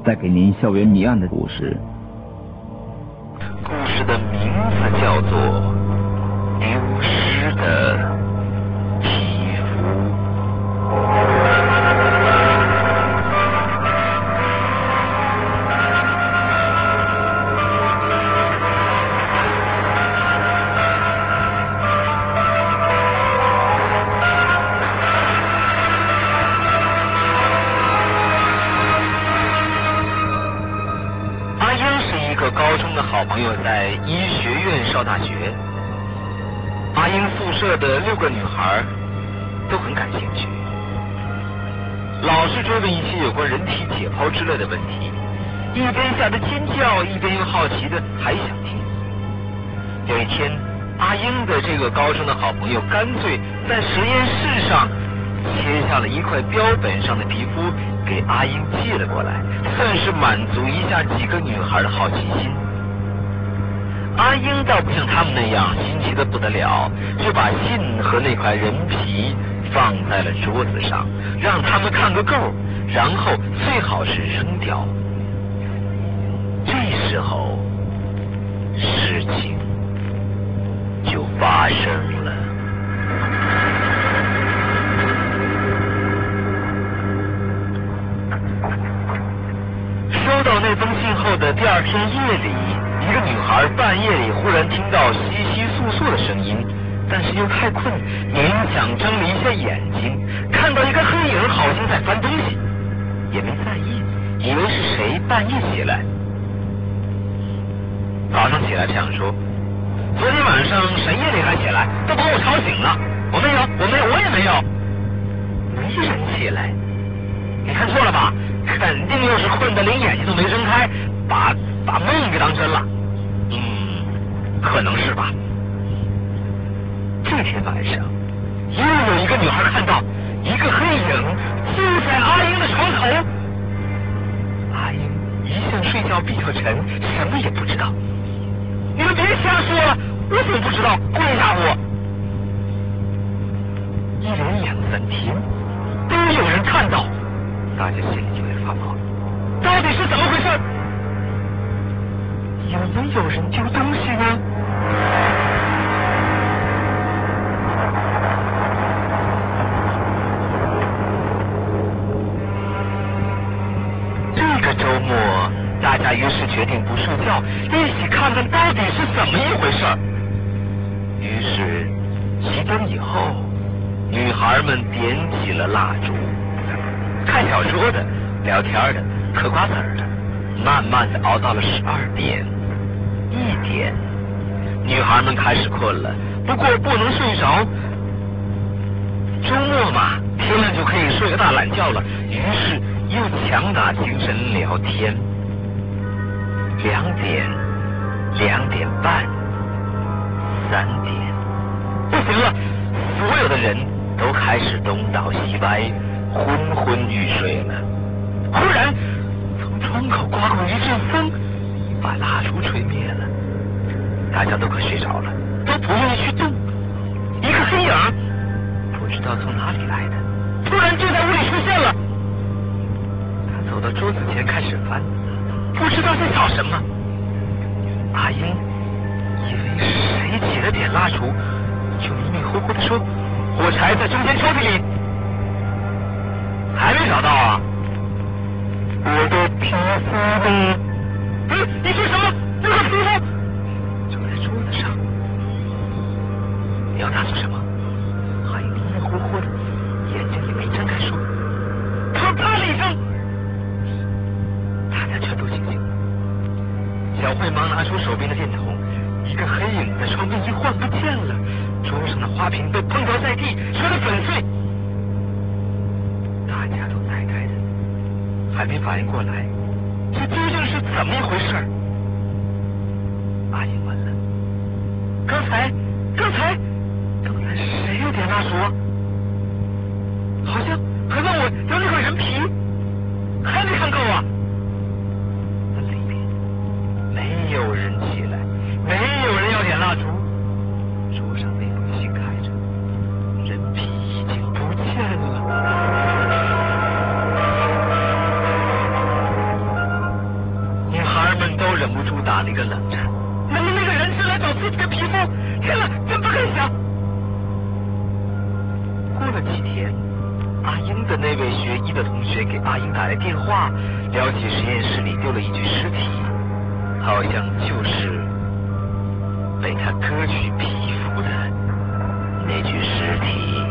带给您校园谜案的故事。 故事的名字叫做《丢失的皮肤》。高中的好朋友在医学院上大学。阿英宿舍的6个女孩都很感兴趣，老是追问一些有关人体解剖之类的问题，一边吓得尖叫，一边又好奇的还想听。有一天，阿英的这个高中的好朋友干脆在实验室上切下了一块标本上的皮肤给阿英寄了过来，算是满足一下几个女孩的好奇心。阿英倒不像他们那样新奇的不得了，就把信和那块人皮放在了桌子上，让他们看个够，然后最好是扔掉。这时候事情就发生了。收到那封信后的第2天夜里，一个女孩半夜里忽然听到窸窸窣窣的声音，但是又太困，勉强睁了一下眼睛，看到一个黑影好像在翻东西，也没在意，以为是谁半夜起来。早上起来这样说：昨天晚上深夜里还起来，都把我吵醒了。我没有，我也没有。没人起来。你看错了吧？肯定又是困得连眼睛都没睁开，把梦给当真了。可能是吧。这天晚上，又有一个女孩看到一个黑影就在阿英的床头。阿英一向睡觉比较沉，什么也不知道。你们别瞎说了，我怎么不知道？跪下我！一连2、3天都有人看到，大家心里就在发毛，到底是怎么回事？有没有人丢东西呢？这个周末，大家于是决定不睡觉，一起看看到底是怎么一回事。于是熄灯以后，女孩们点起了蜡烛，看小说的、聊天的、嗑瓜子的，慢慢的熬到了12点、1点，女孩们开始困了，不过不能睡着。周末嘛，天亮就可以睡个大懒觉了，于是又强打精神聊天。2点、2点半、3点，不行了，所有的人都开始东倒西歪，昏昏欲睡了。忽然从窗口刮过一阵风，把蜡烛吹灭了，大家都快睡着了，都不愿意去动。一个黑影不知道从哪里来的，突然就在屋里出现了。他走到桌子前开始翻，不知道在找什么。阿英以为谁起了点蜡烛，就迷迷糊糊的说：火柴在中间抽屉里。还没找到啊？我的皮肤呢？你说什么？那个皮肤就在桌子上。你要他做什么？阿英迷迷糊糊的，眼睛也没睁开说。他啪了一声，大家全都清醒。小慧忙拿出手边的电筒，一个黑影在窗边一晃不见了，桌上的花瓶都碰倒在地，摔得粉碎。大家都呆呆的，还没反应过来，这究竟是怎么一回事？阿英问了：刚才谁有点蜡烛啊？好像还问我要那块人皮，还没看够啊？那里面没有人起来，没有人要点蜡烛，桌上那封信开着，人皮已经不见了。 孩们都忍不住打了一个冷战。难道那个人是来找自己的皮肤？天哪，真不敢想。过了几天，阿英的那位学医的同学给阿英打来电话，聊起实验室里丢了一具尸体，好像就是被他割去皮肤的那具尸体。